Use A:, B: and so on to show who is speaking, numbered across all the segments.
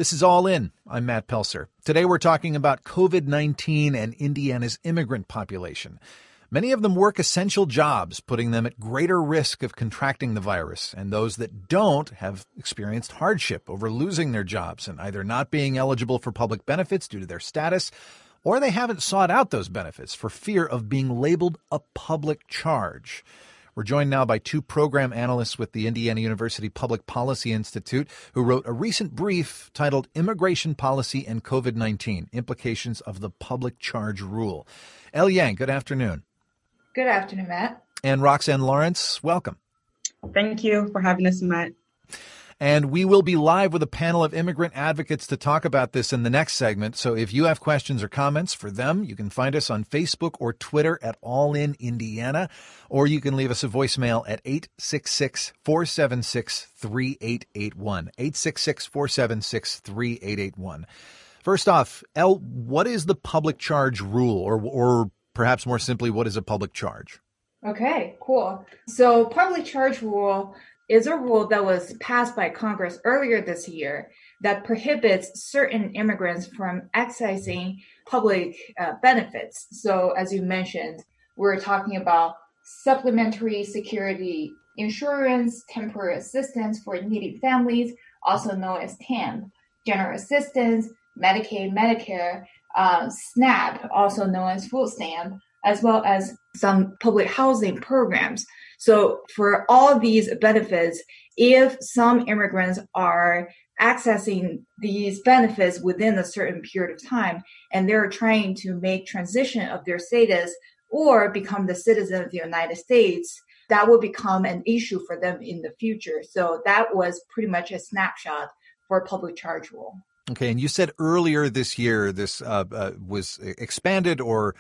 A: This is All In. I'm Matt Pelser. Today we're talking about COVID-19 and Indiana's immigrant population. Many of them work essential jobs, putting them at greater risk of contracting the virus. And those that don't have experienced hardship over losing their jobs and either not being eligible for public benefits due to their status, or they haven't sought out those benefits for fear of being labeled a public charge. We're joined now by two program analysts with the Indiana University Public Policy Institute who wrote a recent brief titled Immigration Policy and COVID-19, Implications of the Public Charge Rule. Elle Yang, good afternoon.
B: Good afternoon, Matt.
A: And Roxanne Lawrence, welcome.
C: Thank you for having us, Matt.
A: And we will be live with a panel of immigrant advocates to talk about this in the next segment. So if you have questions or comments for them, you can find us on Facebook or Twitter at All In Indiana, or you can leave us a voicemail at 866-476-3881, 866-476-3881. First off, Elle, what is the public charge rule, or perhaps more simply, what is a public charge?
B: Okay, cool. So public charge rule is a rule that was passed by Congress earlier this year that prohibits certain immigrants from accessing public benefits. So as you mentioned, we're talking about supplementary security insurance, temporary assistance for needy families, also known as TANF, general assistance, Medicaid, Medicare, SNAP, also known as food stamp, as well as some public housing programs. So for all these benefits, if some immigrants are accessing these benefits within a certain period of time, and they're trying to make transition of their status or become the citizen of the United States, that will become an issue for them in the future. So that was pretty much a snapshot for public charge rule.
A: Okay, and you said earlier this year this was expanded or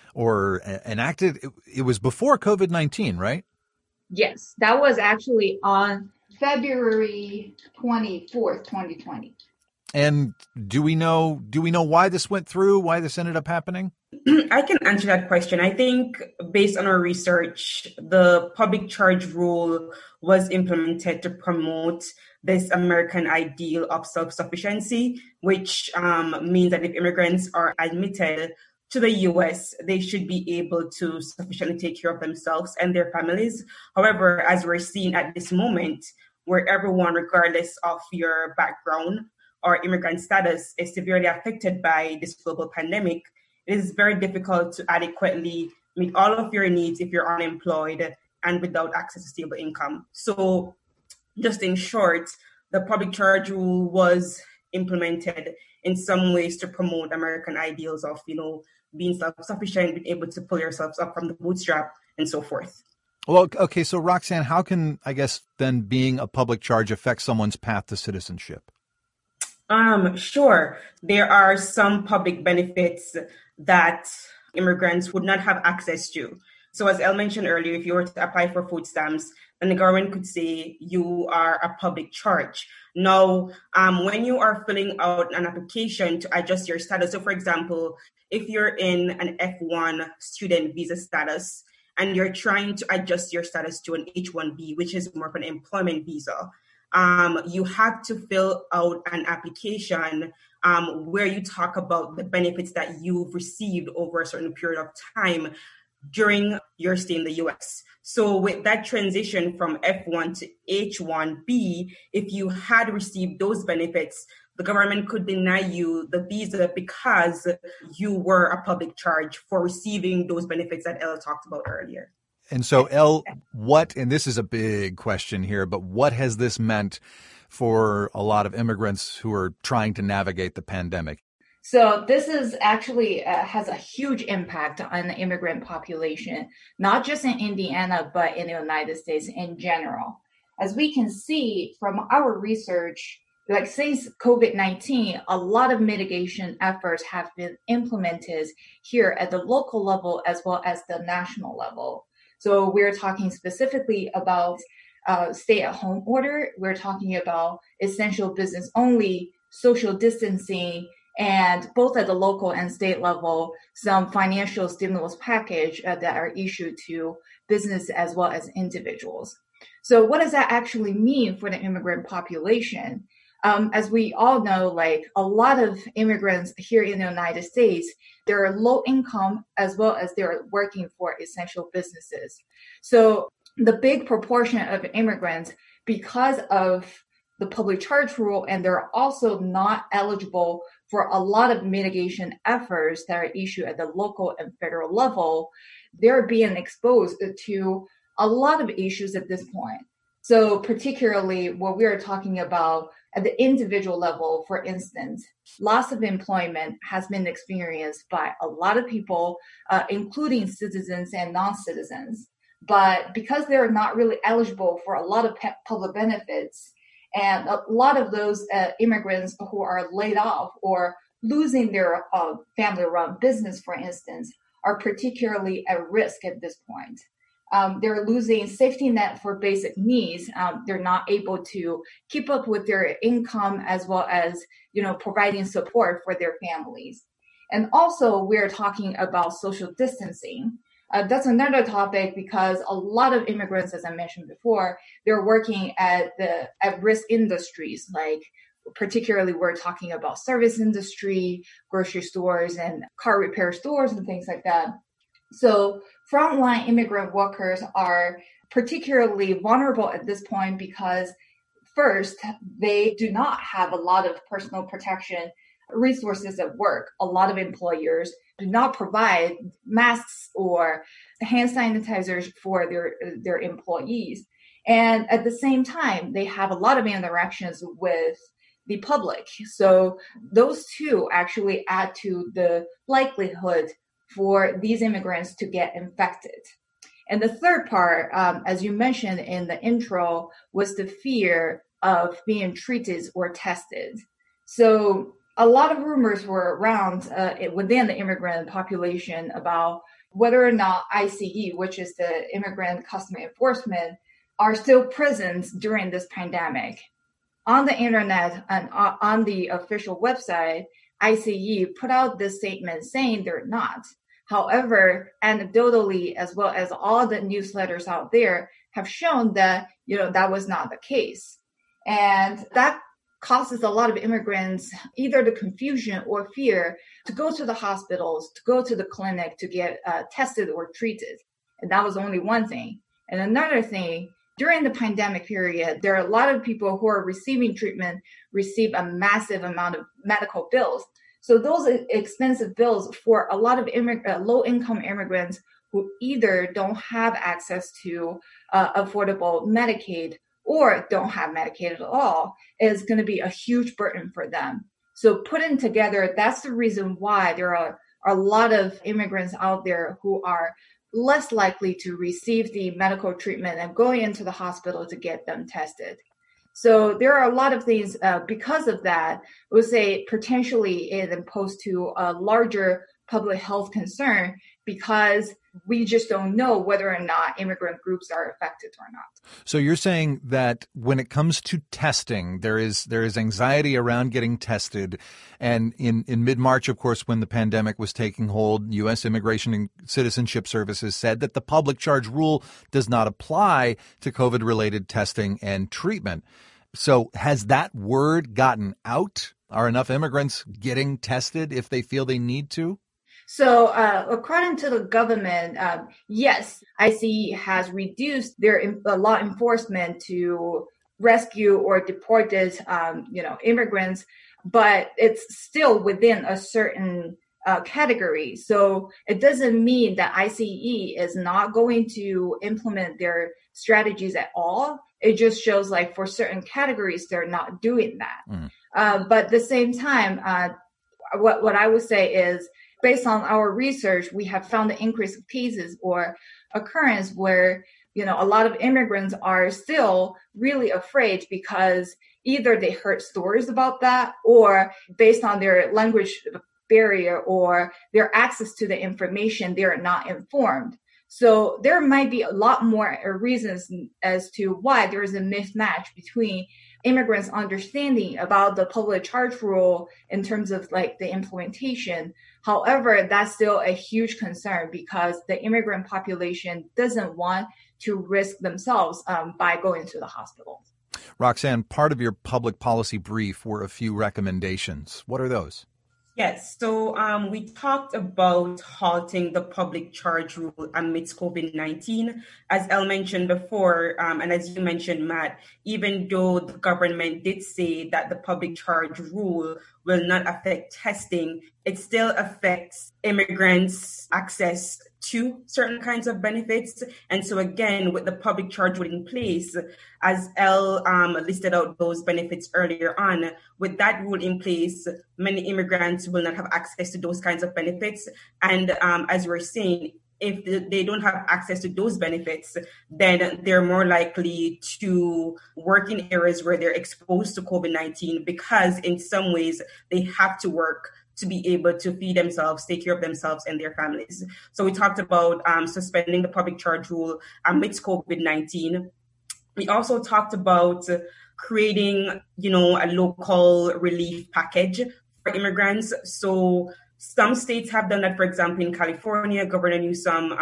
A: enacted. It was before COVID-19, right?
B: Yes, that was actually on February 24th, 2020.
A: And do we know why this went through, why this ended up happening?
C: I can answer that question. I think based on our research, the public charge rule was implemented to promote this American ideal of self-sufficiency, which means that if immigrants are admitted to the U.S., they should be able to sufficiently take care of themselves and their families. However, as we're seeing at this moment, where everyone, regardless of your background or immigrant status, is severely affected by this global pandemic, it is very difficult to adequately meet all of your needs if you're unemployed and without access to stable income. So just in short, the public charge rule was implemented in some ways to promote American ideals of, being self-sufficient, being able to pull yourselves up from the bootstrap and so forth.
A: Well, okay, so Roxanne, how can, I guess, then being a public charge affect someone's path to citizenship?
C: Sure. There are some public benefits that immigrants would not have access to. So as Elle mentioned earlier, if you were to apply for food stamps, then the government could say you are a public charge. Now, when you are filling out an application to adjust your status, so for example, if you're in an F1 student visa status and you're trying to adjust your status to an H-1B, which is more of an employment visa, you have to fill out an application where you talk about the benefits that you've received over a certain period of time during your stay in the U.S. So with that transition from F1 to H1B, if you had received those benefits, the government could deny you the visa because you were a public charge for receiving those benefits that Elle talked about earlier.
A: And so, Elle, and this is a big question here, but what has this meant for a lot of immigrants who are trying to navigate the pandemic?
B: So this is actually has a huge impact on the immigrant population, not just in Indiana, but in the United States in general. As we can see from our research, like since COVID-19, a lot of mitigation efforts have been implemented here at the local level as well as the national level. So we're talking specifically about stay-at-home order. We're talking about essential business only, social distancing, and both at the local and state level, some financial stimulus package that are issued to business as well as individuals. So what does that actually mean for the immigrant population? As we all know, like a lot of immigrants here in the United States, they're low income as well as they're working for essential businesses. So the big proportion of immigrants, because of the public charge rule, and they're also not eligible for a lot of mitigation efforts that are issued at the local and federal level, they're being exposed to a lot of issues at this point. So particularly what we are talking about at the individual level, for instance, loss of employment has been experienced by a lot of people, including citizens and non-citizens. But because they're not really eligible for a lot of public benefits, and a lot of those immigrants who are laid off or losing their family-run business, for instance, are particularly at risk at this point. They're losing safety net for basic needs. They're not able to keep up with their income as well as, providing support for their families. And also, we're talking about social distancing. That's another topic because a lot of immigrants, as I mentioned before, they're working at risk industries, like particularly we're talking about service industry, grocery stores, and car repair stores and things like that. So frontline immigrant workers are particularly vulnerable at this point because first, they do not have a lot of personal protection resources at work. A lot of employers do not provide masks or hand sanitizers for their employees. And at the same time, they have a lot of interactions with the public. So those two actually add to the likelihood for these immigrants to get infected. And the third part, as you mentioned in the intro, was the fear of being treated or tested. So a lot of rumors were around within the immigrant population about whether or not ICE, which is the Immigrant Customs Enforcement, are still present during this pandemic. On the internet and on the official website, ICE put out this statement saying they're not. However, anecdotally, as well as all the newsletters out there have shown that, that was not the case. And that causes a lot of immigrants either the confusion or fear to go to the hospitals, to go to the clinic to get tested or treated. And that was only one thing. And another thing, during the pandemic period, there are a lot of people who are receiving treatment, receive a massive amount of medical bills. So those expensive bills for a lot of low-income immigrants who either don't have access to affordable Medicaid or don't have Medicaid at all is going to be a huge burden for them. So putting together, that's the reason why there are a lot of immigrants out there who are less likely to receive the medical treatment and going into the hospital to get them tested. So there are a lot of things because of that, I would say potentially it posed to a larger public health concern because we just don't know whether or not immigrant groups are affected or not.
A: So you're saying that when it comes to testing, there is anxiety around getting tested. And in mid-March, of course, when the pandemic was taking hold, U.S. Immigration and Citizenship Services said that the public charge rule does not apply to COVID-related testing and treatment. So has that word gotten out? Are enough immigrants getting tested if they feel they need to?
B: So according to the government, yes, ICE has reduced their law enforcement to rescue or deported, immigrants, but it's still within a certain category. So it doesn't mean that ICE is not going to implement their strategies at all. It just shows like for certain categories, they're not doing that. But at the same time, what I would say is, based on our research, we have found an increase of cases or occurrence where, a lot of immigrants are still really afraid because either they heard stories about that or based on their language barrier or their access to the information, they're not informed. So there might be a lot more reasons as to why there is a mismatch between immigrants' understanding about the public charge rule in terms of like the implementation. However, that's still a huge concern because the immigrant population doesn't want to risk themselves by going to the hospital.
A: Roxanne, part of your public policy brief were a few recommendations. What are those?
C: Yes, so we talked about halting the public charge rule amidst COVID-19. As Elle mentioned before, and as you mentioned, Matt, even though the government did say that the public charge rule will not affect testing, it still affects immigrants' access to certain kinds of benefits. And so again, with the public charge rule in place, as Elle listed out those benefits earlier on, with that rule in place, many immigrants will not have access to those kinds of benefits. And as we're saying, if they don't have access to those benefits, then they're more likely to work in areas where they're exposed to COVID-19 because in some ways they have to work to be able to feed themselves, take care of themselves and their families. So we talked about suspending the public charge rule amidst COVID-19. We also talked about creating, a local relief package for immigrants. So some states have done that. For example, in California, Governor Newsom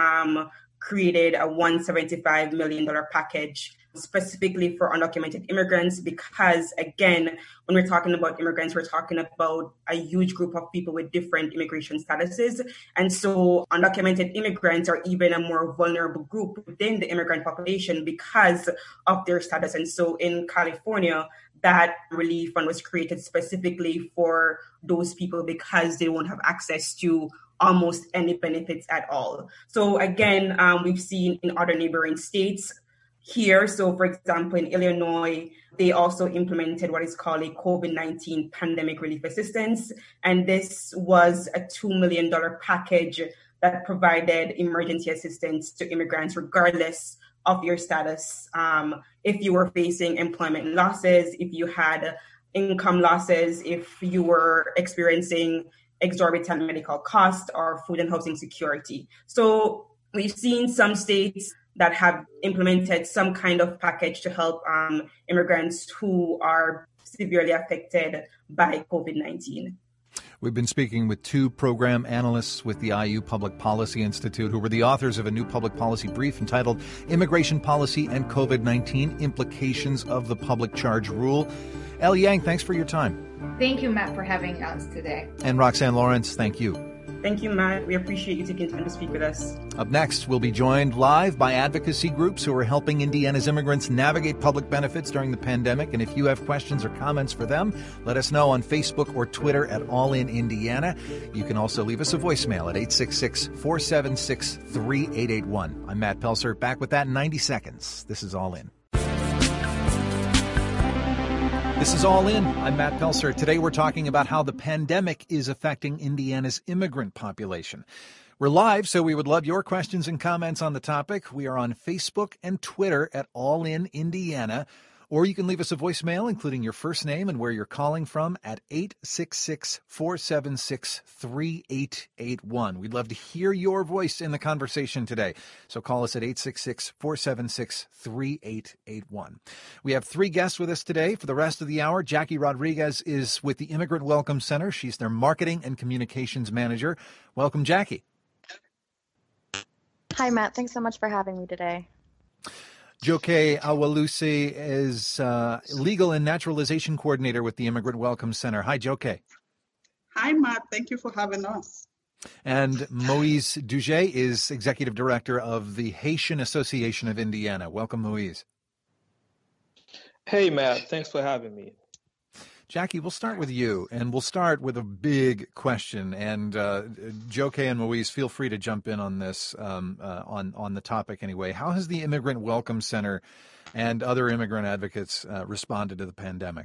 C: created a $175 million package specifically for undocumented immigrants because, again, when we're talking about immigrants, we're talking about a huge group of people with different immigration statuses. And so undocumented immigrants are even a more vulnerable group within the immigrant population because of their status. And so in California, that relief fund was created specifically for those people because they won't have access to almost any benefits at all. So again, we've seen in other neighboring states here. So for example, in Illinois, they also implemented what is called a COVID-19 pandemic relief assistance. And this was a $2 million package that provided emergency assistance to immigrants regardless of your status. If you were facing employment losses, if you had income losses, if you were experiencing exorbitant medical costs or food and housing security. So we've seen some states that have implemented some kind of package to help immigrants who are severely affected by COVID-19.
A: We've been speaking with two program analysts with the IU Public Policy Institute who were the authors of a new public policy brief entitled Immigration Policy and COVID-19 Implications of the Public Charge Rule. Elle Yang, thanks for your time.
B: Thank you, Matt, for having us today.
A: And Roxanne Lawrence, thank you.
C: Thank you, Matt. We appreciate you taking time to speak with us.
A: Up next, we'll be joined live by advocacy groups who are helping Indiana's immigrants navigate public benefits during the pandemic. And if you have questions or comments for them, let us know on Facebook or Twitter at All In Indiana. You can also leave us a voicemail at 866-476-3881. I'm Matt Pelser, back with that in 90 seconds. This is All In. This is All In. I'm Matt Pelser. Today we're talking about how the pandemic is affecting Indiana's immigrant population. We're live, so we would love your questions and comments on the topic. We are on Facebook and Twitter at All In Indiana. Or you can leave us a voicemail, including your first name and where you're calling from, at 866-476-3881. We'd love to hear your voice in the conversation today. So call us at 866-476-3881. We have three guests with us today. For the rest of the hour, Jackie Rodriguez is with the Immigrant Welcome Center. She's their marketing and communications manager. Welcome, Jackie.
D: Hi, Matt. Thanks so much for having me today.
A: Joke Awalusi is Legal and Naturalization Coordinator with the Immigrant Welcome Center. Hi, Joke.
E: Hi, Matt. Thank you for having us.
A: And Moise Duget is Executive Director of the Haitian Association of Indiana. Welcome, Moise.
F: Hey, Matt. Thanks for having me.
A: Jackie, we'll start with you, and we'll start with a big question. And Joke and Moise, feel free to jump in on this, on the topic anyway. How has the Immigrant Welcome Center and other immigrant advocates responded to the pandemic?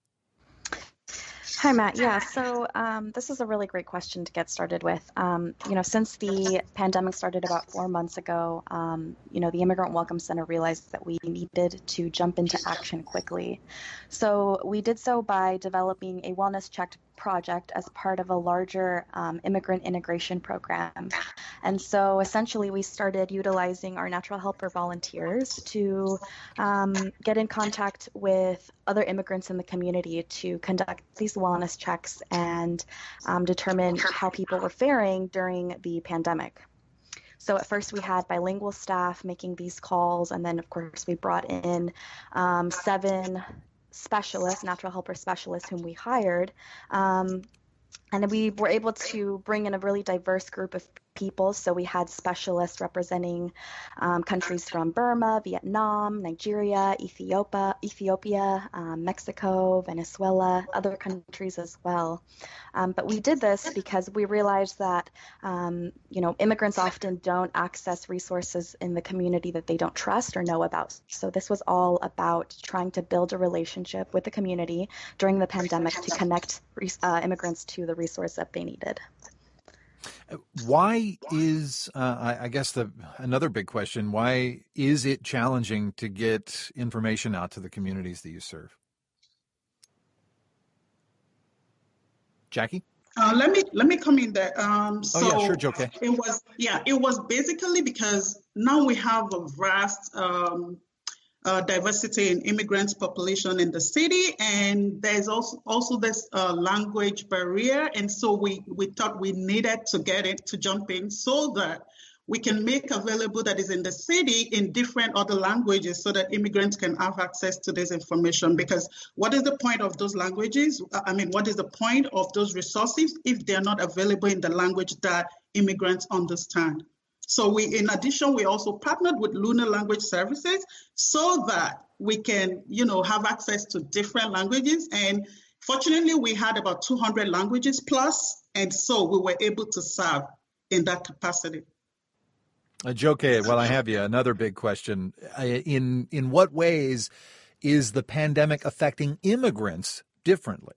D: Hi, Matt. Yeah, so this is a really great question to get started with. Since the pandemic started about 4 months ago, the Immigrant Welcome Center realized that we needed to jump into action quickly. So we did so by developing a wellness check project as part of a larger immigrant integration program. And so essentially we started utilizing our natural helper volunteers to get in contact with other immigrants in the community to conduct these wellness checks and determine how people were faring during the pandemic. So at first we had bilingual staff making these calls, and then of course we brought in 7 specialists, natural helper specialists, whom we hired. And we were able to bring in a really diverse group of people. So we had specialists representing countries from Burma, Vietnam, Nigeria, Ethiopia, Mexico, Venezuela, other countries as well. But we did this because we realized that, immigrants often don't access resources in the community that they don't trust or know about. So this was all about trying to build a relationship with the community during the pandemic to connect immigrants to the resource that they needed.
A: Why is, I guess another big question, why is it challenging to get information out to the communities that you serve? Jackie?
E: Let me come in there.
A: Sure, Joke.
E: It was basically because now we have a vast diversity in immigrants population in the city, and there's also this language barrier, and so we thought we needed to jump in so that we can make available that is in the city in different other languages so that immigrants can have access to this information. Because what is the point of those languages? What is the point of those resources if they're not available in the language that immigrants understand? So in addition, we also partnered with Luna Language Services so that we can, have access to different languages. And fortunately, we had about 200 languages plus, and so we were able to serve in that capacity.
A: Joke, while I have you, another big question. In what ways is the pandemic affecting immigrants differently?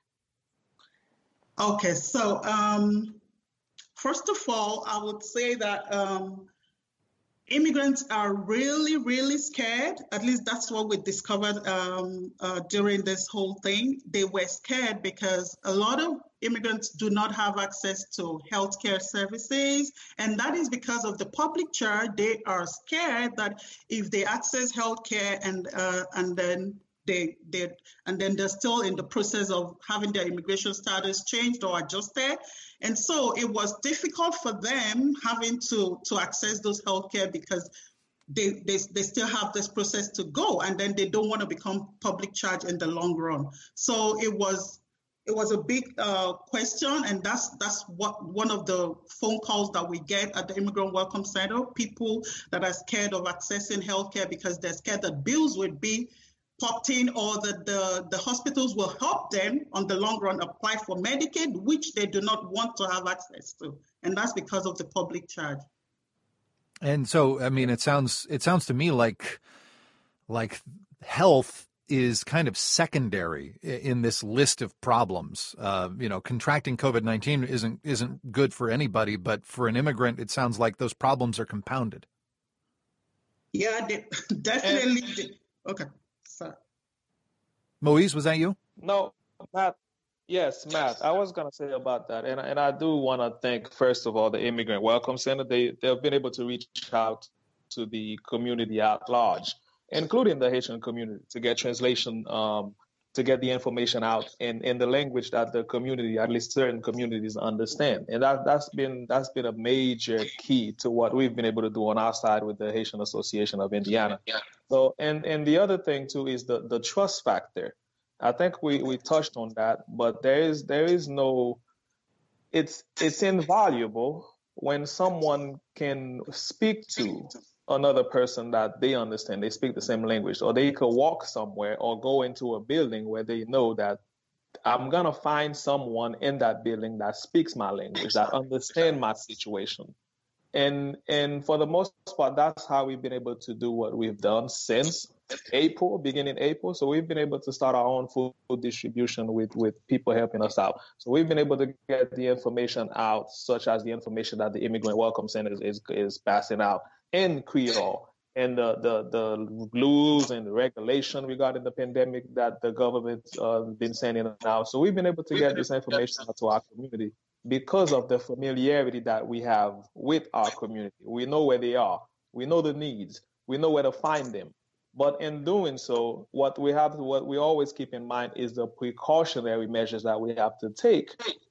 E: Okay, so first of all, I would say that immigrants are really, really scared. At least that's what we discovered during this whole thing. They were scared because a lot of immigrants do not have access to healthcare services, and that is because of the public charge. They are scared that if they access healthcare and then they're still in the process of having their immigration status changed or adjusted. And so it was difficult for them having to access those healthcare because they still have this process to go, and then they don't want to become public charge in the long run. So it was a big question, and that's what one of the phone calls that we get at the Immigrant Welcome Center. People that are scared of accessing healthcare because they're scared that bills would be popped in, or that the hospitals will help them on the long run apply for Medicaid, which they do not want to have access to, and that's because of the public charge.
A: And so, it sounds to me like health is kind of secondary in this list of problems. Contracting COVID-19 isn't good for anybody, but for an immigrant, it sounds like those problems are compounded.
E: Yeah, definitely. Okay. Sorry.
A: Moise, was that you?
F: No, Matt. Yes, Matt. I was going to say about that. And I do want to thank, first of all, the Immigrant Welcome Center. They've been able to reach out to the community at large, including the Haitian community, to get translation, to get the information out in the language that the community, at least certain communities, understand. And that's been a major key to what we've been able to do on our side with the Haitian Association of Indiana. So, and the other thing too is the trust factor. I think we touched on that, but there is no, it's invaluable when someone can speak to another person that they understand, they speak the same language, or they could walk somewhere or go into a building where they know that I'm going to find someone in that building that speaks my language, that understands my situation. And for the most part, that's how we've been able to do what we've done since beginning April. So we've been able to start our own food distribution with people helping us out. So we've been able to get the information out, such as the information that the Immigrant Welcome Center is passing out in Creole, and the rules and the regulation regarding the pandemic that the government's been sending out. So we've been able to get this information out to our community because of the familiarity that we have with our community. We know where they are. We know the needs. We know where to find them. But in doing so, what we always keep in mind is the precautionary measures that we have to take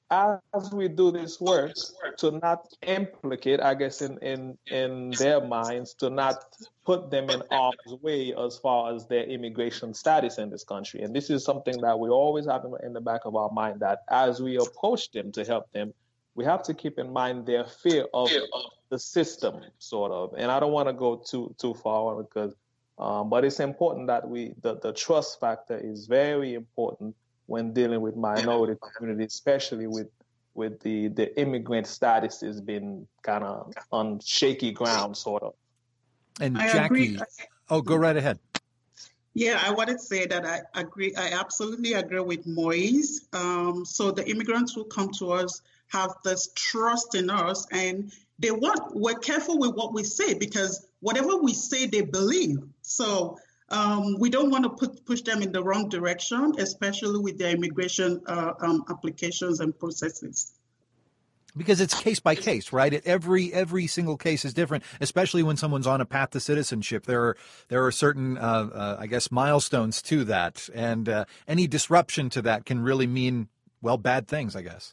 F: as we do this work, to not implicate, I guess, in their minds, to not put them in harm's way as far as their immigration status in this country. And this is something that we always have in the back of our mind, that as we approach them to help them, we have to keep in mind their fear of the system, sort of. And I don't want to go too far because, but it's important that the trust factor is very important when dealing with minority communities, especially with the immigrant status has been kind of on shaky ground, sort of.
A: And
E: I
A: Jackie,
E: agree.
A: go right ahead.
E: Yeah, I wanted to say that I agree. I absolutely agree with Moise. So the immigrants who come to us have this trust in us, and we're careful with what we say, because whatever we say, they believe. So we don't want to push them in the wrong direction, especially with their immigration applications and processes.
A: Because it's case by case, right? Every single case is different, especially when someone's on a path to citizenship. There are certain, I guess, milestones to that, and any disruption to that can really mean, well, bad things, I guess.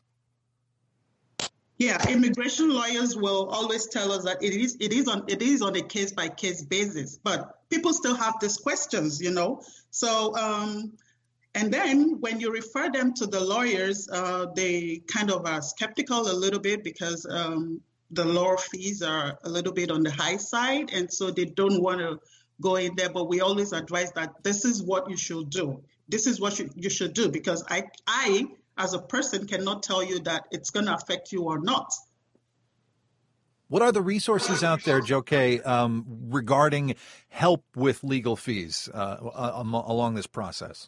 E: Yeah, immigration lawyers will always tell us that it is on a case by case basis, but people still have these questions, So, and then when you refer them to the lawyers, they kind of are skeptical a little bit, because the lawyer fees are a little bit on the high side, and so they don't want to go in there. But we always advise that this is what you should do. This is what you should do, because I as a person cannot tell you that it's going to affect you or not.
A: What are the resources out there, Joke, regarding help with legal fees along this process?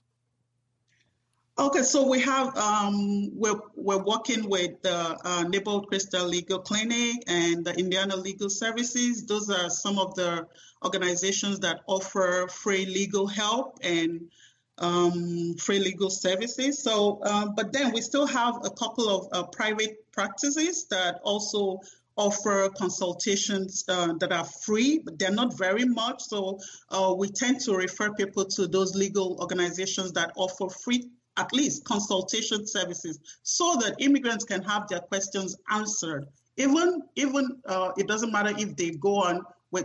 E: Okay, so we have we're working with the Neighborhood Crystal Legal Clinic and the Indiana Legal Services. Those are some of the organizations that offer free legal help and free legal services. So, but then we still have a couple of private practices that also offer consultations that are free, but they're not very much. So we tend to refer people to those legal organizations that offer free, at least, consultation services, so that immigrants can have their questions answered. Even it doesn't matter if they go on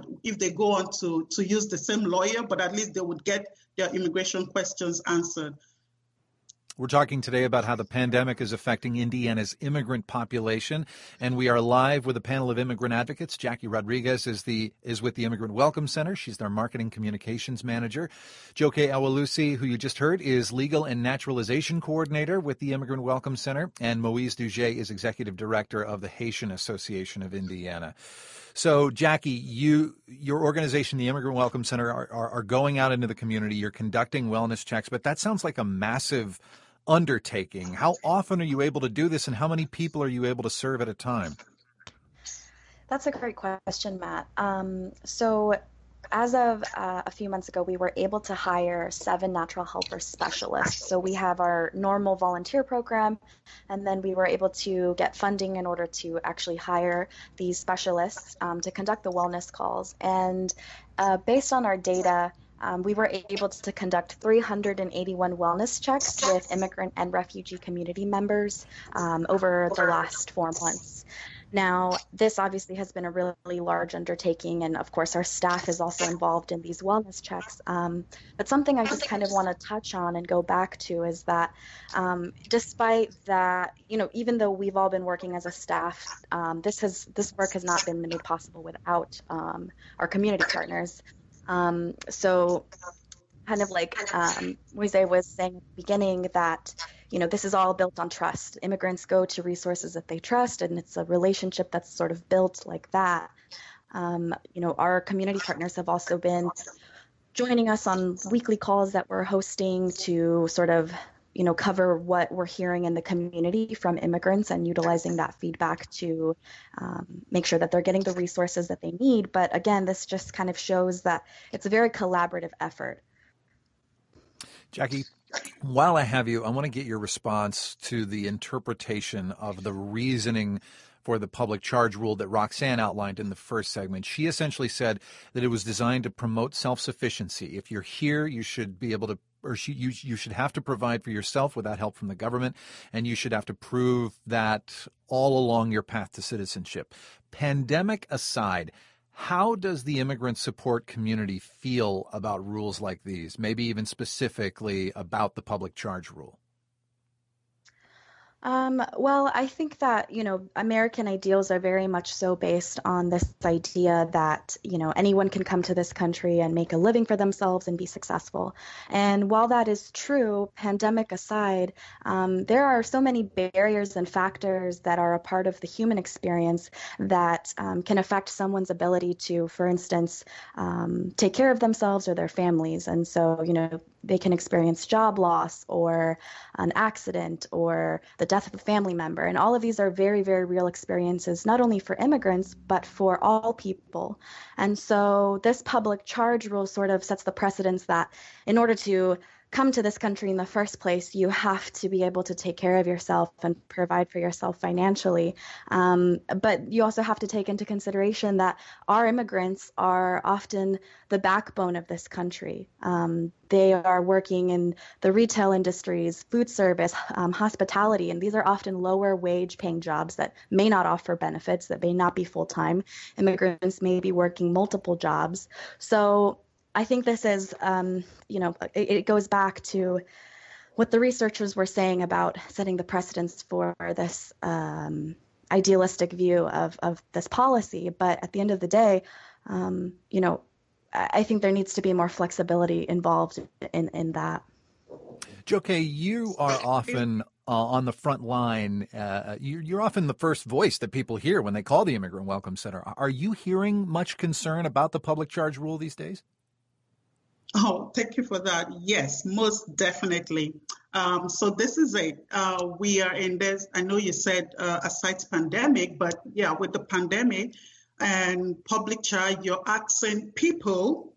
E: to use the same lawyer, but at least they would get their immigration questions answered.
A: We're talking today about how the pandemic is affecting Indiana's immigrant population, and we are live with a panel of immigrant advocates. Jackie Rodriguez is with the Immigrant Welcome Center. She's their marketing communications manager. Joke Awalusi, who you just heard, is legal and naturalization coordinator with the Immigrant Welcome Center, and Moise Duget is executive director of the Haitian Association of Indiana. So, Jackie, your organization, the Immigrant Welcome Center, are going out into the community. You're conducting wellness checks, but that sounds like a massive undertaking. How often are you able to do this, and how many people are you able to serve at a time?
D: That's a great question, Matt. So as of a few months ago, we were able to hire 7 natural helper specialists. So we have our normal volunteer program, and then we were able to get funding in order to actually hire these specialists to conduct the wellness calls. And based on our data, we were able to conduct 381 wellness checks with immigrant and refugee community members over the last 4 months. Now, this obviously has been a really large undertaking, and of course our staff is also involved in these wellness checks. But something I just kind of want to touch on and go back to is that despite that, even though we've all been working as a staff, this work has not been made possible without our community partners. So kind of like Moise was saying at the beginning, that this is all built on trust. Immigrants go to resources that they trust, and it's a relationship that's sort of built like that. Our community partners have also been joining us on weekly calls that we're hosting to sort of, cover what we're hearing in the community from immigrants and utilizing that feedback to make sure that they're getting the resources that they need. But again, this just kind of shows that it's a very collaborative effort.
A: Jackie, while I have you, I want to get your response to the interpretation of the reasoning for the public charge rule that Roxanne outlined in the first segment. She essentially said that it was designed to promote self-sufficiency. If you're here, you should be able to you should have to provide for yourself without help from the government, and you should have to prove that all along your path to citizenship. Pandemic aside, how does the immigrant support community feel about rules like these, maybe even specifically about the public charge rule?
D: Well, I think that, American ideals are very much so based on this idea that, anyone can come to this country and make a living for themselves and be successful. And while that is true, pandemic aside, there are so many barriers and factors that are a part of the human experience that can affect someone's ability to, for instance, take care of themselves or their families. And so, they can experience job loss or an accident or the death of a family member. And all of these are very, very real experiences, not only for immigrants, but for all people. And so this public charge rule sort of sets the precedence that in order to come to this country in the first place, you have to be able to take care of yourself and provide for yourself financially. But you also have to take into consideration that our immigrants are often the backbone of this country. They are working in the retail industries, food service, hospitality, and these are often lower wage paying jobs that may not offer benefits, that may not be full-time. Immigrants may be working multiple jobs. So I think this is, it goes back to what the researchers were saying about setting the precedence for this idealistic view of this policy. But at the end of the day, I think there needs to be more flexibility involved in that.
A: Joke, you are often on the front line. You're often the first voice that people hear when they call the Immigrant Welcome Center. Are you hearing much concern about the public charge rule these days?
E: Oh, thank you for that. Yes, most definitely. So this is we are in this, I know you said aside pandemic, but yeah, with the pandemic and public charge, you're asking people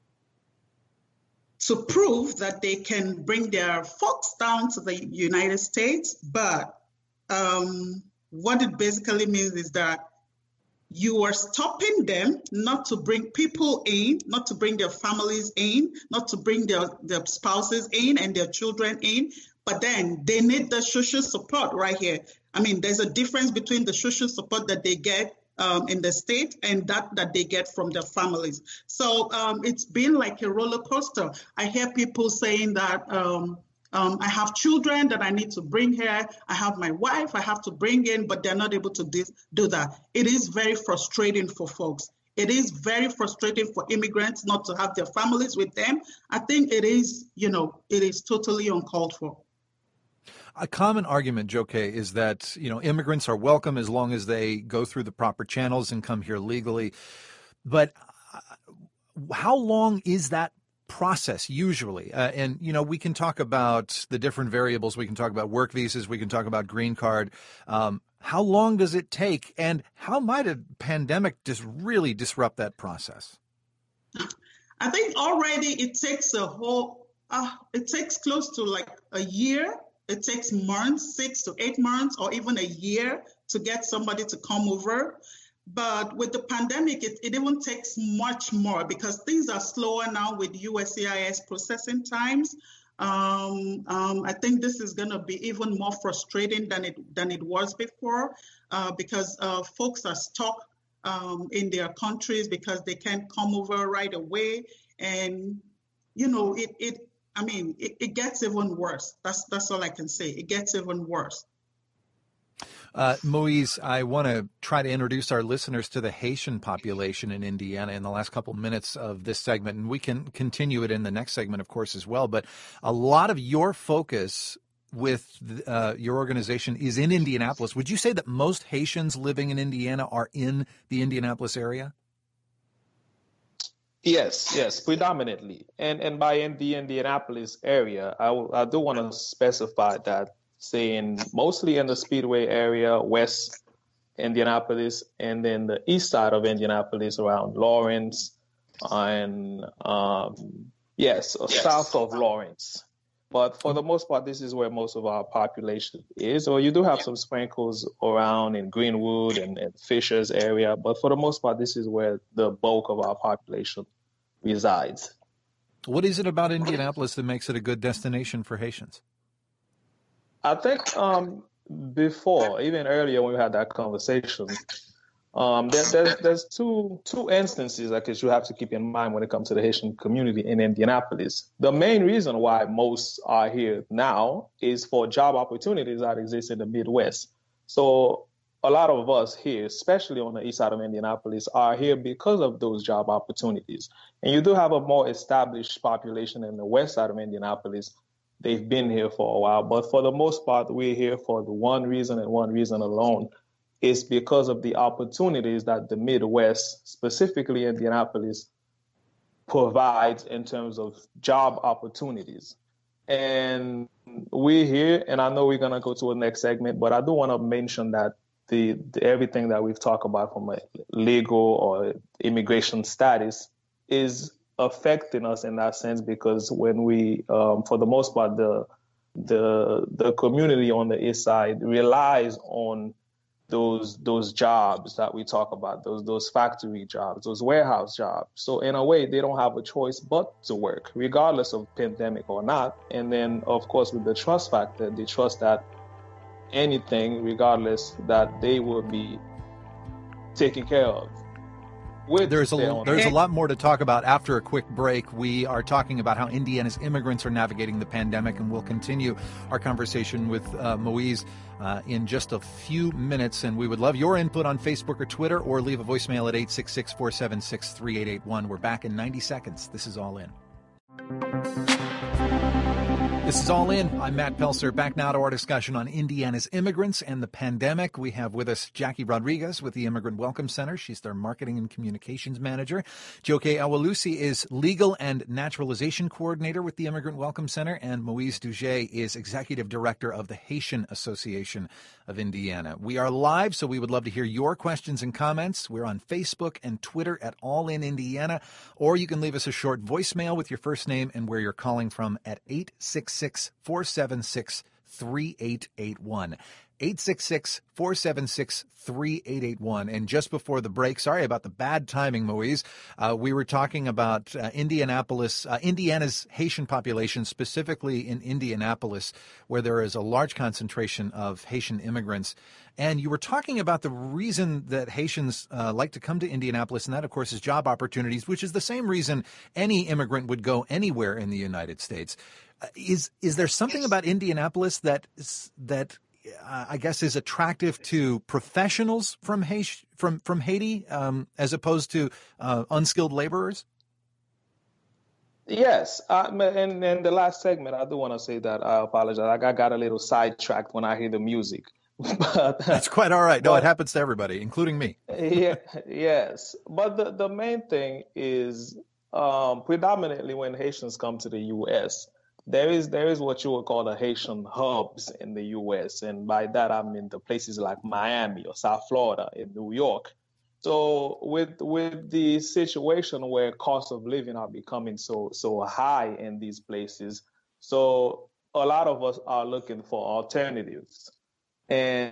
E: to prove that they can bring their folks down to the United States. But what it basically means is that you are stopping them not to bring people in, not to bring their families in, not to bring their spouses in and their children in, but then they need the social support right here. I mean, there's a difference between the social support that they get in the state and that they get from their families. So it's been like a roller coaster. I hear people saying that I have children that I need to bring here. I have my wife I have to bring in, but they're not able to do that. It is very frustrating for folks. It is very frustrating for immigrants not to have their families with them. I think it is, it is totally uncalled for.
A: A common argument, Joke, is that, immigrants are welcome as long as they go through the proper channels and come here legally. But how long is that process usually? And we can talk about the different variables. We can talk about work visas. We can talk about green card. How long does it take? And how might a pandemic just really disrupt that process?
E: I think already it takes it takes close to like a year. It takes months, 6 to 8 months, or even a year to get somebody to come over. But with the pandemic, it even takes much more because things are slower now with USCIS processing times. I think this is going to be even more frustrating than it was before because folks are stuck in their countries because they can't come over right away. And, it gets even worse. That's all I can say. It gets even worse.
A: Moise, I want to try to introduce our listeners to the Haitian population in Indiana in the last couple minutes of this segment, and we can continue it in the next segment, of course, as well. But a lot of your focus with your organization is in Indianapolis. Would you say that most Haitians living in Indiana are in the Indianapolis area?
F: Yes, predominantly. And by in the Indianapolis area, I do want to specify that, saying mostly in the Speedway area, West Indianapolis, and then the east side of Indianapolis around Lawrence and south of Lawrence. But for the most part, this is where most of our population is. Or you do have some sprinkles around in Greenwood and Fishers area, but for the most part, this is where the bulk of our population resides.
A: What is it about Indianapolis that makes it a good destination for Haitians?
F: I think before, even earlier when we had that conversation, there's two instances I guess you have to keep in mind when it comes to the Haitian community in Indianapolis. The main reason why most are here now is for job opportunities that exist in the Midwest. So a lot of us here, especially on the east side of Indianapolis, are here because of those job opportunities. And you do have a more established population in the west side of Indianapolis. They've been here for a while, but for the most part, we're here for the one reason and one reason alone. Is because of the opportunities that the Midwest, specifically Indianapolis, provides in terms of job opportunities. And we're here, and I know we're going to go to the next segment, but I do want to mention that the everything that we've talked about from a legal or immigration status is affecting us in that sense, because when we, for the most part, the community on the east side relies on those jobs that we talk about, those factory jobs, those warehouse jobs. So in a way, they don't have a choice but to work, regardless of pandemic or not. And then, of course, with the trust factor, they trust that anything, regardless, that they will be taken care of.
A: There's a lot more to talk about after a quick break. We are talking about how Indiana's immigrants are navigating the pandemic, and we'll continue our conversation with Moise in just a few minutes. And we would love your input on Facebook or Twitter, or leave a voicemail at 866-476-3881. We're back in 90 seconds. This is All In. This is All In. I'm Matt Pelser. Back now to our discussion on Indiana's immigrants and the pandemic. We have with us Jackie Rodriguez with the Immigrant Welcome Center. She's their marketing and communications manager. Joke Awalusi is legal and naturalization coordinator with the Immigrant Welcome Center. And Moise Duget is executive director of the Haitian Association of Indiana. We are live, so we would love to hear your questions and comments. We're on Facebook and Twitter at All In Indiana, or you can leave us a short voicemail with your first name and where you're calling from at 866-476-3881. 866-476-3881. And just before the break, sorry about the bad timing, Moise, we were talking about Indianapolis, Indiana's Haitian population, specifically in Indianapolis, where there is a large concentration of Haitian immigrants. And you were talking about the reason that Haitians like to come to Indianapolis, and that, of course, is job opportunities, which is the same reason any immigrant would go anywhere in the United States. Is there something about Indianapolis that I guess is attractive to professionals from Haiti as opposed to unskilled laborers?
F: Yes, and the last segment, I do want to say that I apologize. I got a little sidetracked when I hear the music. But
A: that's quite all right. No, it happens to everybody, including me.
F: Yes, but the main thing is predominantly when Haitians come to the U.S., there is what you would call the Haitian hubs in the U.S., and by that I mean the places like Miami or South Florida in New York. So with the situation where cost of living are becoming so high in these places, so a lot of us are looking for alternatives, and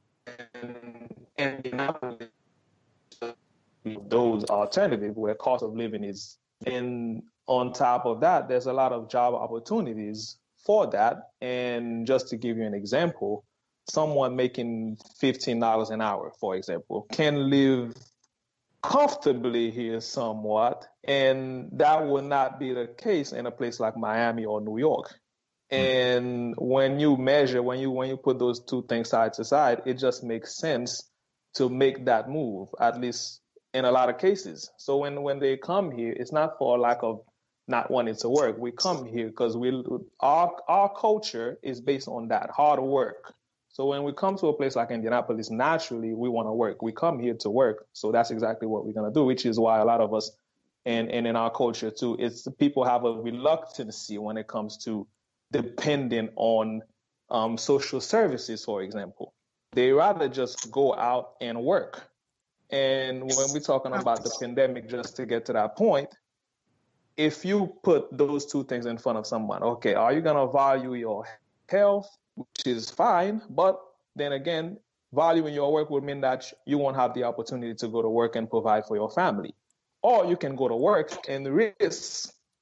F: those alternatives where cost of living is in. On top of that, there's a lot of job opportunities for that. And just to give you an example, someone making $15 an hour, for example, can live comfortably here somewhat. And that would not be the case in a place like Miami or New York. And when you measure, when you put those two things side to side, it just makes sense to make that move, at least in a lot of cases. So when they come here, it's not for lack of not wanting to work. We come here because our culture is based on that hard work. So when we come to a place like Indianapolis, naturally we want to work. We come here to work. So that's exactly what we're going to do, which is why a lot of us, and in our culture too, it's people have a reluctancy when it comes to depending on social services, for example. They rather just go out and work. And when we're talking about the pandemic, just to get to that point, if you put those two things in front of someone, okay, are you going to value your health, which is fine, but then again, valuing your work would mean that you won't have the opportunity to go to work and provide for your family. Or you can go to work and risk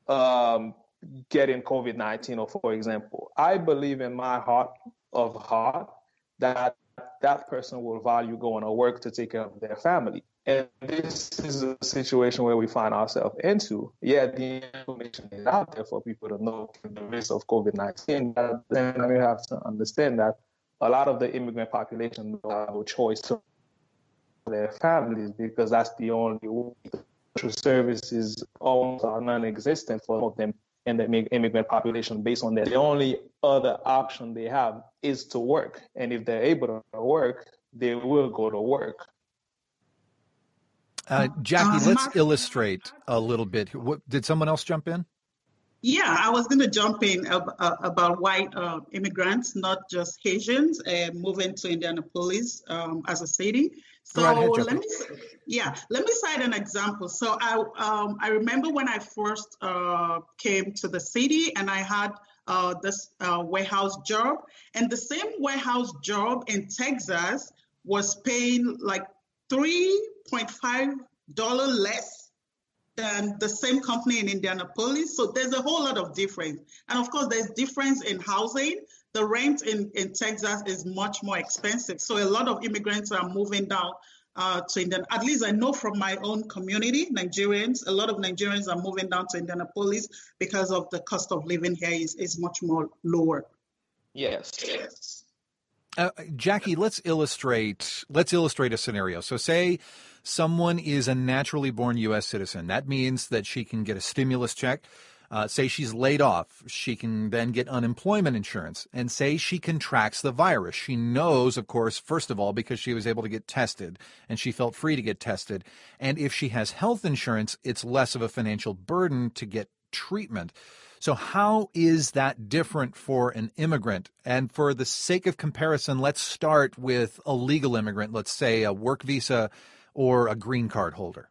F: getting COVID-19, or for example, I believe in my heart of heart that that person will value going to work to take care of their family. And this is a situation where we find ourselves into. Yeah, the information is out there for people to know the risk of COVID-19, but then we have to understand that a lot of the immigrant population don't have a choice to their families, because that's the only way. Social services almost are non-existent for some of them in the immigrant population, based on that. The only other option they have is to work. And if they're able to work, they will go to work.
A: Jackie, let's illustrate a little bit. Did someone else jump in?
E: Yeah, I was going to jump in about white immigrants, not just Haitians, moving to Indianapolis as a city. So let me cite an example. So I remember when I first came to the city, and I had this warehouse job, and the same warehouse job in Texas was paying like $3.5 less than the same company in Indianapolis. So there's a whole lot of difference. And of course, there's difference in housing. The rent in Texas is much more expensive. So a lot of immigrants are moving down to Indianapolis. At least I know from my own community, Nigerians, a lot of Nigerians are moving down to Indianapolis because of the cost of living here is much more lower.
F: Yes.
A: Jackie, let's illustrate a scenario. So say someone is a naturally born U.S. citizen. That means that she can get a stimulus check. Say she's laid off. She can then get unemployment insurance. And say she contracts the virus. She knows, of course, first of all, because she was able to get tested and she felt free to get tested. And if she has health insurance, it's less of a financial burden to get treatment. So how is that different for an immigrant? And for the sake of comparison, let's start with a legal immigrant, let's say a work visa or a green card holder.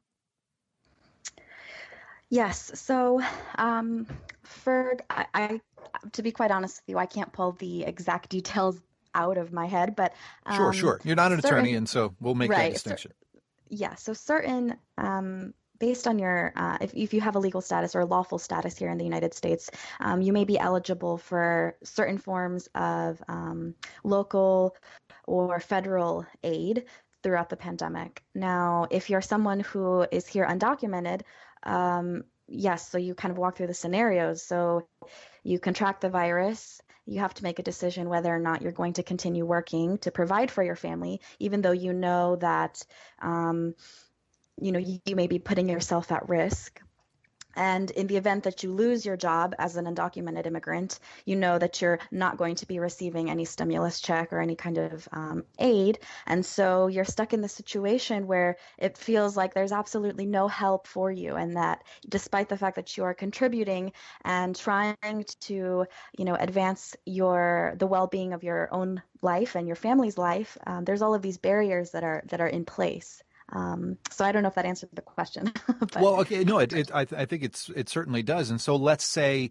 D: Yes. So Ferg, I to be quite honest with you, I can't pull the exact details out of my head, but
A: Sure. You're not an attorney, and so we'll make that distinction.
D: So certain based on your, if you have a legal status or a lawful status here in the United States, you may be eligible for certain forms of local or federal aid throughout the pandemic. Now, if you're someone who is here undocumented, yes, so you kind of walk through the scenarios. So you contract the virus, you have to make a decision whether or not you're going to continue working to provide for your family, even though you know that you may be putting yourself at risk. And in the event that you lose your job as an undocumented immigrant, you know that you're not going to be receiving any stimulus check or any kind of aid. And so you're stuck in the situation where it feels like there's absolutely no help for you. And that despite the fact that you are contributing and trying to, advance the well-being of your own life and your family's life, there's all of these barriers that are in place. So I don't know if that answered the question. But.
A: Well, okay, no, I think it certainly does. And so let's say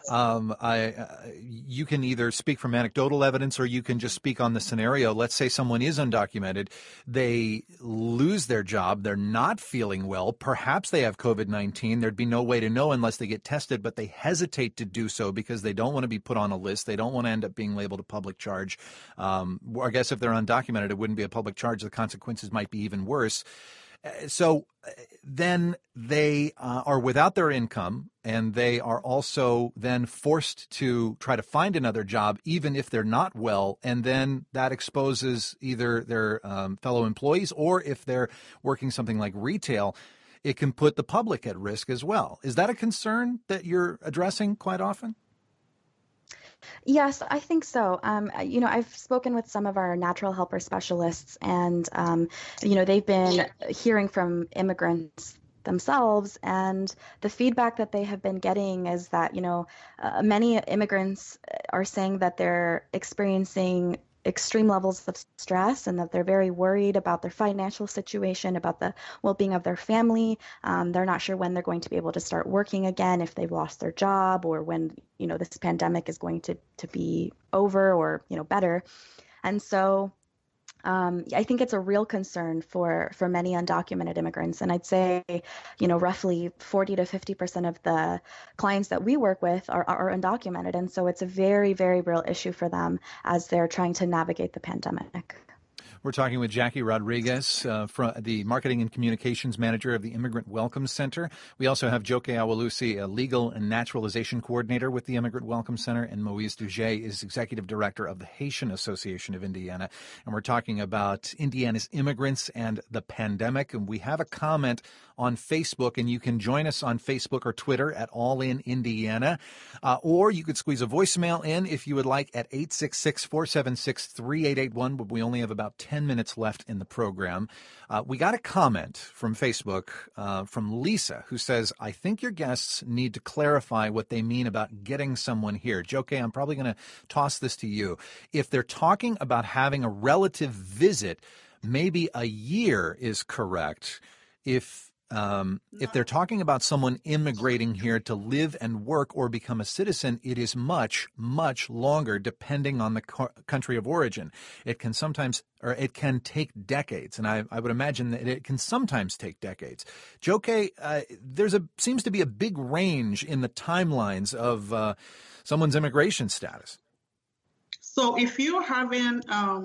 A: you can either speak from anecdotal evidence or you can just speak on the scenario. Let's say someone is undocumented, they lose their job, they're not feeling well, perhaps they have COVID-19. There'd be no way to know unless they get tested, but they hesitate to do so because they don't want to be put on a list. They don't want to end up being labeled a public charge. I guess if they're undocumented, it wouldn't be a public charge. The consequences might be even worse. So then they are without their income, and they are also then forced to try to find another job, even if they're not well. And then that exposes either their fellow employees, or if they're working something like retail, it can put the public at risk as well. Is that a concern that you're addressing quite often?
D: Yes, I think so. I've spoken with some of our natural helper specialists, and, they've been hearing from immigrants themselves, and the feedback that they have been getting is that, many immigrants are saying that they're experiencing extreme levels of stress and that they're very worried about their financial situation, about the well-being of their family. They're not sure when they're going to be able to start working again, if they've lost their job, or when, this pandemic is going to be over or, better. And so I think it's a real concern for many undocumented immigrants. And I'd say, roughly 40 to 50% of the clients that we work with are undocumented. And so it's a very, very real issue for them as they're trying to navigate the pandemic.
A: We're talking with Jackie Rodriguez, from the Marketing and Communications Manager of the Immigrant Welcome Center. We also have Joke Awalusi, a Legal and Naturalization Coordinator with the Immigrant Welcome Center, and Moise Duget is Executive Director of the Haitian Association of Indiana. And we're talking about Indiana's immigrants and the pandemic. And we have a comment on Facebook, and you can join us on Facebook or Twitter at All In Indiana. Or you could squeeze a voicemail in if you would like at 866-476-3881, but we only have about 10 minutes left in the program. We got a comment from Facebook from Lisa, who says, I think your guests need to clarify what they mean about getting someone here. Joke, I'm probably going to toss this to you. If they're talking about having a relative visit, maybe a year is correct. If they're talking about someone immigrating here to live and work or become a citizen, it is much, much longer depending on the country of origin. It can take decades, and I would imagine that it can sometimes take decades. Joke, seems to be a big range in the timelines of someone's immigration status.
E: So if you're having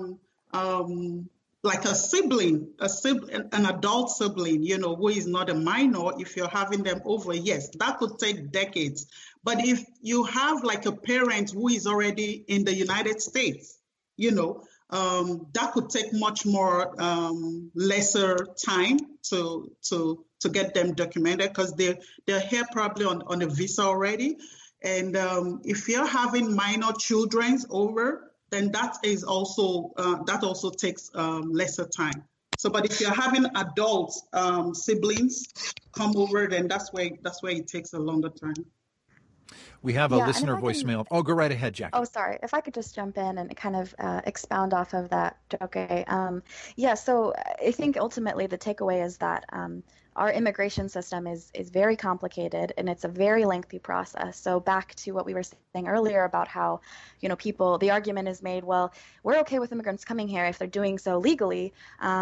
E: like a sibling, an adult sibling, who is not a minor, if you're having them over, yes, that could take decades. But if you have like a parent who is already in the United States, that could take much more lesser time to get them documented because they're here probably on a visa already. And if you're having minor children over, then that also takes lesser time. So, but if you're having adult siblings come over, then that's where it takes a longer time.
A: We have a listener voicemail. Oh, go right ahead, Jackie.
D: Oh, sorry. If I could just jump in and kind of expound off of that. Okay. So I think ultimately the takeaway is that our immigration system is very complicated and it's a very lengthy process. So back to what we were saying earlier about how, the argument is made, well, we're okay with immigrants coming here if they're doing so legally.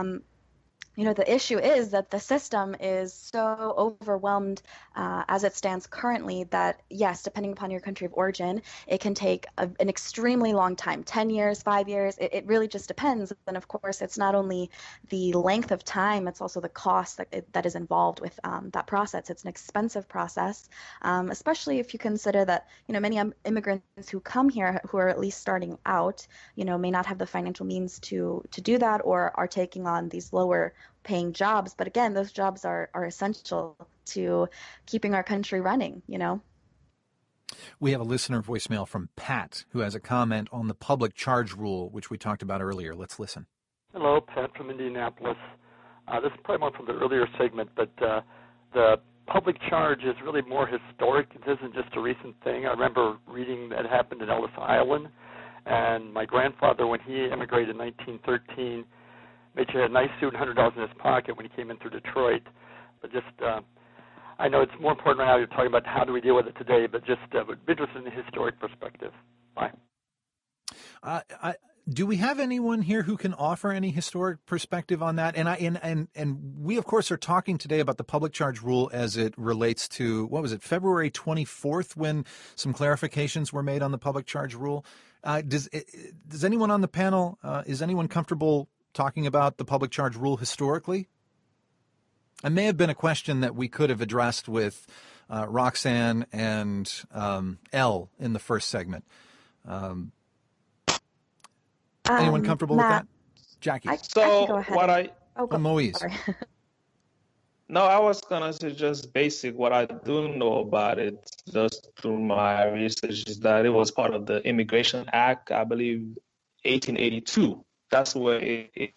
D: The issue is that the system is so overwhelmed as it stands currently that, yes, depending upon your country of origin, it can take an extremely long time, 10 years, 5 years. It really just depends. And of course, it's not only the length of time, it's also the cost that is involved with that process. It's an expensive process, especially if you consider that, many immigrants who come here who are at least starting out, may not have the financial means to do that or are taking on these lower paying jobs. But again, those jobs are essential to keeping our country running,
A: We have a listener voicemail from Pat who has a comment on the public charge rule, which we talked about earlier. Let's listen.
G: Hello, Pat from Indianapolis. This is probably more from the earlier segment, but the public charge is really more historic. It isn't just a recent thing. I remember reading that happened in Ellis Island, and my grandfather, when he immigrated in 1913, made sure he had a nice suit and $100 in his pocket when he came in through Detroit. But just, I know it's more important right now you're talking about how do we deal with it today, but just would be interested in the historic perspective. Bye.
A: Do we have anyone here who can offer any historic perspective on that? And we, of course, are talking today about the public charge rule as it relates to, February 24th when some clarifications were made on the public charge rule. Does anyone on the panel, is anyone comfortable talking about the public charge rule historically? It may have been a question that we could have addressed with Roxanne and Elle in the first segment. Anyone comfortable
D: Matt,
A: with that? Jackie.
D: I can go ahead.
A: Moise.
F: No, I was going to say just basic. What I do know about it, just through my research, is that it was part of the Immigration Act, I believe, 1882. That's where it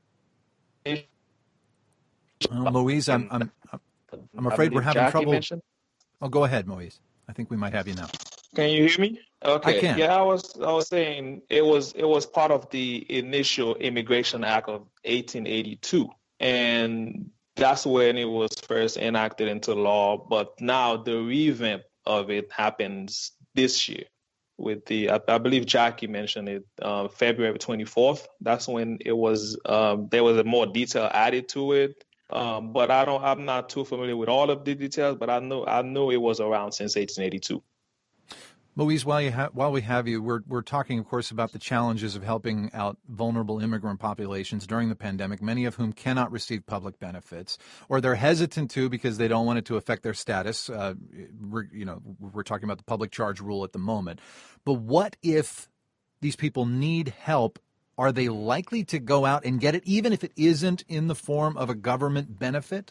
A: Moise, I'm afraid we're having trouble.
F: Mentioned.
A: Oh, go ahead, Moise. I think we might have you now.
F: Can you hear me? Okay.
A: I can.
F: Yeah, I was saying it was part of the initial Immigration Act of 1882, and that's when it was first enacted into law. But now the revamp of it happens this year. I believe Jackie mentioned it, February 24th. That's when it was, there was a more detail added to it. But I'm not too familiar with all of the details, but I know it was around since 1882.
A: Moise, while we have you, we're talking, of course, about the challenges of helping out vulnerable immigrant populations during the pandemic, many of whom cannot receive public benefits, or they're hesitant to because they don't want it to affect their status. We're talking about the public charge rule at the moment. But what if these people need help? Are they likely to go out and get it, even if it isn't in the form of a government benefit?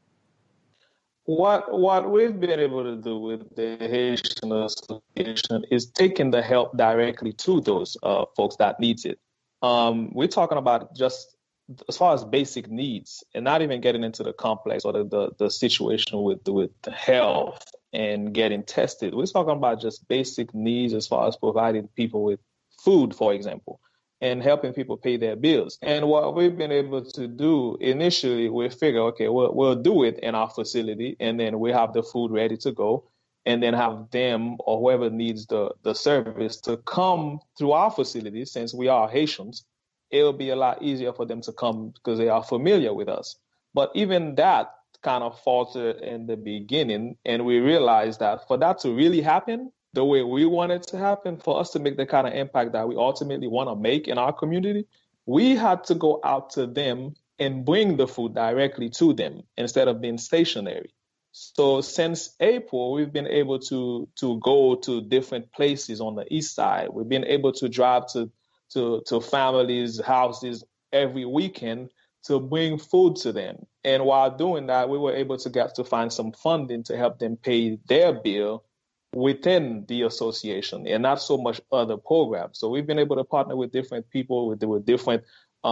F: What we've been able to do with the Haitian Association is taking the help directly to those folks that needs it. We're talking about just as far as basic needs, and not even getting into the complex or the situation with the health and getting tested. We're talking about just basic needs as far as providing people with food, for example, and helping people pay their bills. And what we've been able to do initially, we figure, okay, we'll do it in our facility, and then we have the food ready to go, and then have them or whoever needs the service to come through our facility. Since we are Haitians, it'll be a lot easier for them to come because they are familiar with us. But even that kind of faltered in the beginning, and we realized that for that to really happen the way we want it to happen, for us to make the kind of impact that we ultimately want to make in our community, we had to go out to them and bring the food directly to them instead of being stationary. So since April, we've been able to go to different places on the east side. We've been able to drive to families' houses every weekend to bring food to them. And while doing that, we were able to find some funding to help them pay their bill within the association and not so much other programs. So we've been able to partner with different people with different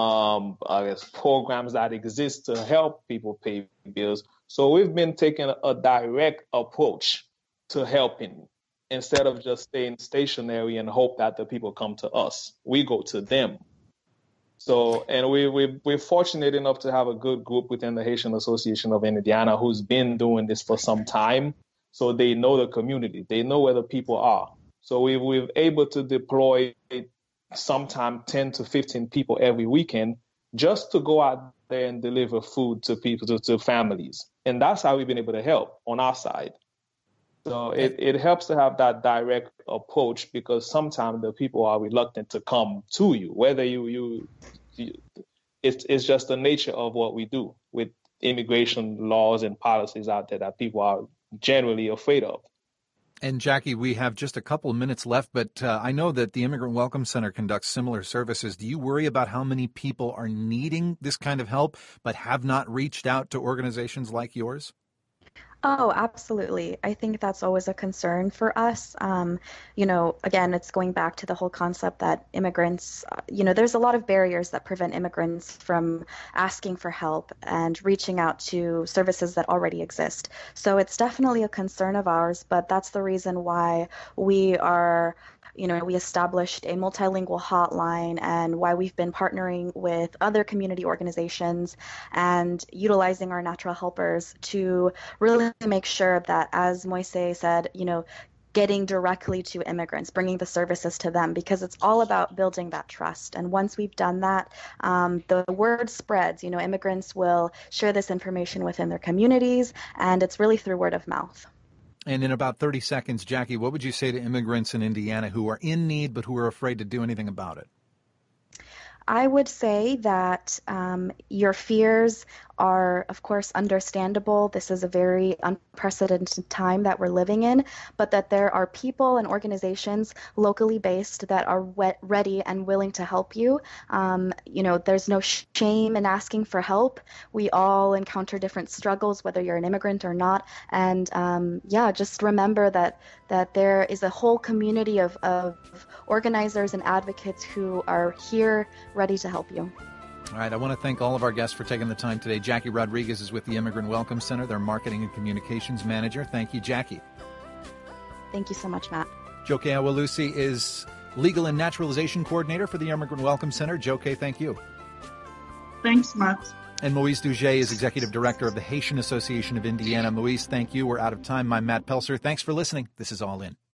F: programs that exist to help people pay bills. So we've been taking a direct approach to helping instead of just staying stationary and hope that the people come to us. We go to them. So, and we're fortunate enough to have a good group within the Haitian Association of Indiana who's been doing this for some time. So they know the community. They know where the people are. So we're able to deploy sometime 10 to 15 people every weekend just to go out there and deliver food to people, to families. And that's how we've been able to help on our side. So it helps to have that direct approach because sometimes the people are reluctant to come to you, whether it's just the nature of what we do with immigration laws and policies out there that people are generally afraid of.
A: And Jackie, we have just a couple of minutes left, but I know that the Immigrant Welcome Center conducts similar services. Do you worry about how many people are needing this kind of help but have not reached out to organizations like yours?
D: Oh, absolutely. I think that's always a concern for us. Again, it's going back to the whole concept that immigrants, there's a lot of barriers that prevent immigrants from asking for help and reaching out to services that already exist. So it's definitely a concern of ours, but that's the reason why we established a multilingual hotline and why we've been partnering with other community organizations and utilizing our natural helpers to really make sure that, as Moise said, getting directly to immigrants, bringing the services to them, because it's all about building that trust. And once we've done that, the word spreads. Immigrants will share this information within their communities, and it's really through word of mouth.
A: And in about 30 seconds, Jackie, what would you say to immigrants in Indiana who are in need but who are afraid to do anything about it?
D: I would say that your fears are, of course, understandable. This is a very unprecedented time that we're living in, but that there are people and organizations locally based that are ready and willing to help you. There's no shame in asking for help. We all encounter different struggles, whether you're an immigrant or not. And just remember that there is a whole community of organizers and advocates who are here ready to help you.
A: All right, I want to thank all of our guests for taking the time today. Jackie Rodriguez is with the Immigrant Welcome Center, their marketing and communications manager. Thank you, Jackie.
D: Thank you so much, Matt.
A: Joke Awalusi is legal and naturalization coordinator for the Immigrant Welcome Center. Joke, thank you.
E: Thanks, Matt.
A: And Moise Duget is executive director of the Haitian Association of Indiana. Moise, thank you. We're out of time. I'm Matt Pelser. Thanks for listening. This is All In.